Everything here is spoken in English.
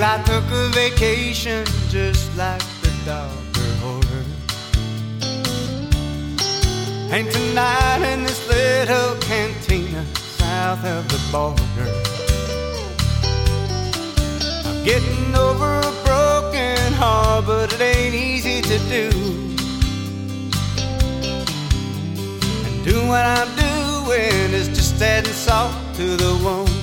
I took a vacation just like the doctor ordered. And tonight in this little cantina south of the border, I'm getting over a broken heart, but it ain't easy to do. And doing what I'm doing is just adding salt to the wound.